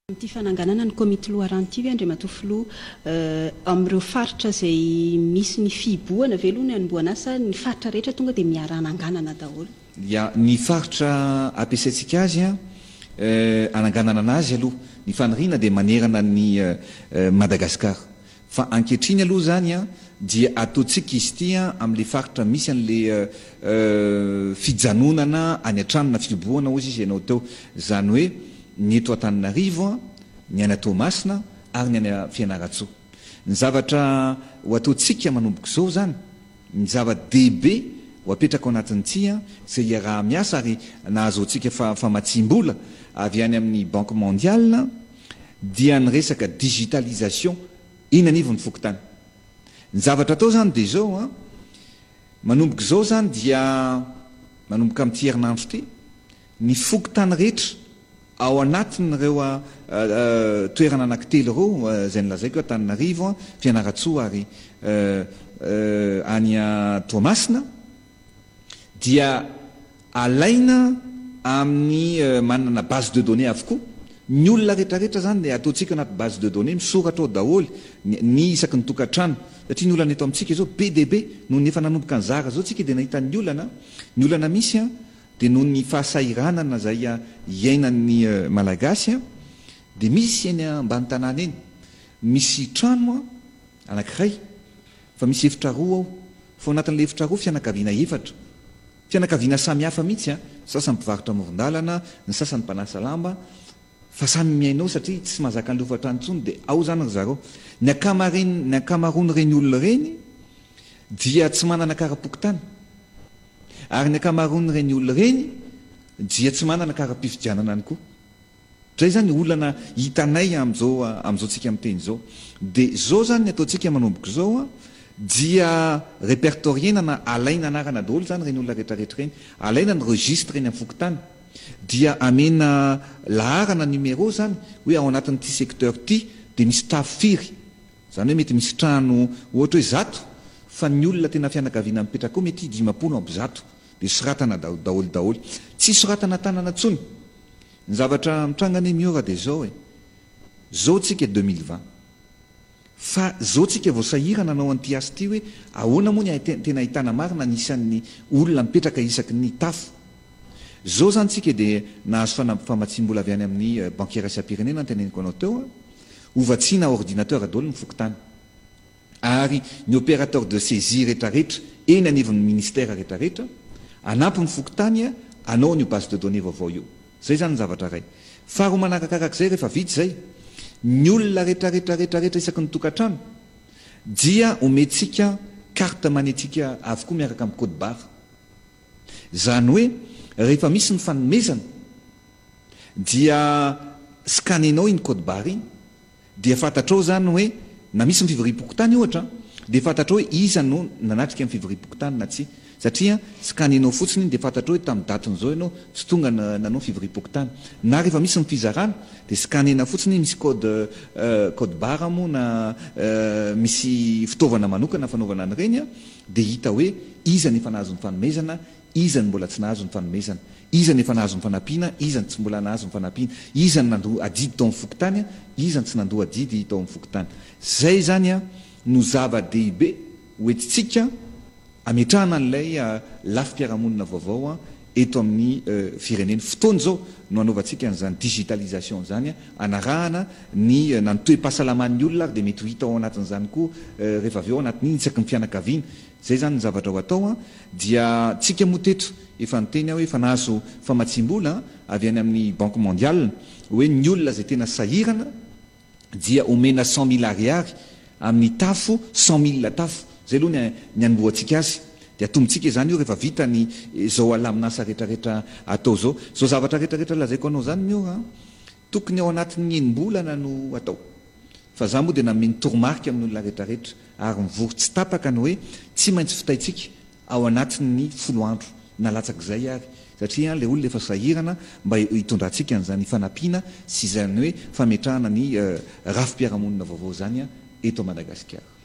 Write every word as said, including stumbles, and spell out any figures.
Ty fananganana ny komity loharanty hoe Andriamatoa filoha amin'ireo faritra izay misy ny fiboana ve aloha ny anomboana asa ny faritra rehetra tonga dia miara ananganana daholo. Ya ny faritra ampiasaintsika azy a ananganana anazy aloha ny faniriana dia manerana ny Madagasikara fa ankehitriny aloha zany a dia ataontsika izy ity a amin'ilay faritra misy an'ilay fijanonana any an-trano na fiboana ozy izy ianao teo zany hoe ny eto Antananarivo ny any Toamasina ary ny any Fianarantsoa. Ny zavatra ho ataontsika manomboka izao zany ny zava-dehibe ho apetraka ao anatin'ity a izay raha miasa ary nahazoantsika famatsim-bola avy any amin'ny Banque mondiale dia ny resaka digitalisation iny anivo ny fokotany. Ny zavatra atao zany dia izao a manomboka izao zany dia manomboka amin'ity herinandro ity ny fokotany rehetra ao anatin'ireo toerana anankitelo ireo izay nilazaiko Antananarivo, Fianarantsoa ary any Toamasina dia alaina amin'ny manana base de données avokoa. Ny olona rehetrarehetra zany dia ataontsika anaty base de données misoratra ao daholo ny isaky ny tokantrano satria ny olana eto amintsika izao be dia be noho ny efa nanomboka ny zara zao tsika dia nahita ny olana ny olana misy a dia noho ny fahasairanana izay iainan'ny malagasy a dia misy eny ambany tanàna eny misy trano a anankiray fa misy efitra roa ao fa anatin'ilay efitra roa fianakaviana efatra fianakaviana samy hafa mihitsy a sasany mpivarotra amoron-dalana ny sasany mpanasa lamba fa samy miainao satria tsy mahazaka ny lofantrano intsony dia ao zany ry zareo. Ny akamaroany ny akamaroany reny olona reny dia tsy manana kara-pokotany ary ny akamaroany reny olona reny dia tsy manana kara-pifidianana any koa. Zay zany olana hitanay amin'izao amin'izao tsika miteny izao. Dia izao zany ny ataontsika manomboka izao a dia répertoriena na alaina anarana daholo zany reny olona rehetrarehetra reny, alaina ny registre reny amin'ny fokotany dia amena laharana numéro zany hoe ao anatin'ity secteur ity dia misy tafo firy zany hoe mety misy trano ohatra hoe zato fa ny olona tena fianakaviana mipetraka koa mety dimapolo ampy zato dia soratana daholo daholo tsy soratana tanana ntsony. Ny zavatra mitrangana miora dia izao hoe zao tsika deux mille vingt fa zao tsika vao sahirana anao an'ity asa ity hoe ahoana moa ny tena ahitana marina ny isan'ny olona mipetraka isaky ny tafo. Zao zany tsika dia nahazo famatsim-bola avy any amin'ny banquière isam-pirenena teneniko anao teo ovatsiana ordinateur daholo ny fokotany ary ny opérateur de saisie rehetrarehetra eny anivon'ny ministère rehetrarehetra anampy ny fokotany anao ny base de données vaovao io. Zay zany ny zavatra ray. Faharoa manarakarak'izay rehefa vita zay ny olona rehetrarehetrarehetrarehetra isaky ny tokantrano dia omentsika carte magnétique avokoa miaraka amin'ny code barre. Zany hoe rehefa misy ny fanomezana dia scanenao iny code barre iny dia fantatrao zany hoe na misy ny fivorim-pokotany ohatra dia fantatrao hoe iza no nanatrika amin'ny fivorim-pokotany na tsy satria scanenao fotsiny iny dia fantatrao hoe tamin'ny datin'izao ianao tsy tonga nanao fivorim-pokotany na rehefa misy ny fizarana dia scanena fotsiny misy code code barre moa na misy fitaovana manokana fanaovana an'ireny a dia hita hoe iza ny efa nahazo ny fanomezana, iza ny mbola tsy nahazo ny fanomezana, iza ny efa nahazo ny fanampiana, iza ny tsy mbola nahazo ny fanampiana, iza ny nandoa adidy tao amin'ny fokotany, iza ny tsy nandoa adidy tao amin'ny fokotany. Zay zany a no zava-dehibe hoentintsika ametrahana an'ilay lafim-piarahamonina vaovao a eto amin'ny firenena. Fotoana zao no anaovantsika an'izany digitalisation zany anarahana ny nanotoe-pahasalaman'ny olona ary dia mety ho hita ao anatin'izany koa rehefa avy ao anatin'iny isaky ny fianakaviana. Zay zany ny zavatra ho atao a dia tsika moa teto efa niteny hoe efa nahazo famatsim-bola avy any amin'ny Banque mondiale hoe ny olona izay tena sahirana dia omena cent mille ariary amin'ny tafo cent mille tafo. Zay aloha ny anomboantsika azy dia atombotsika zany io rehefa vita ny zao alaminasa rehetrarehetra atao zao. Zao zavatra rehetrarehetra lazaiko anao zany miora tokony ao anatin'ny enim-bolana no atao fa za moa dia nameny toromarika amin'ny olona rehetrarehetra ary mivory tsy tapaka ny hoe tsy maintsy fitaitsika ao anatin'ny folo andro na latsak'izay ary satria ilay olona efa sahirana mba hitondrantsika an'izany fanampiana sy izany hoe fametrahana ny rafim-piarahamonina vaovao zany eto Madagasikara.